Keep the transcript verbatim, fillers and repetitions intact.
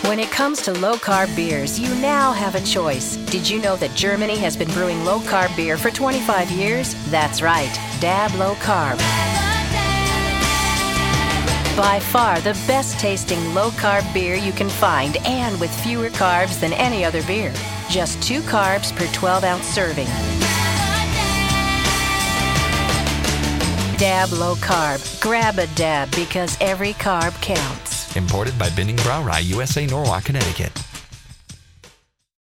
When it comes to low-carb beers, you now have a choice. Did you know that Germany has been brewing low-carb beer for twenty-five years? That's right, Dab Low Carb. By far the best-tasting low-carb beer you can find, and with fewer carbs than any other beer. Just two carbs per twelve-ounce serving. Dab Low Carb. Grab a dab because every carb counts. Imported by Binding Brauerei, U S A, Norwalk, Connecticut.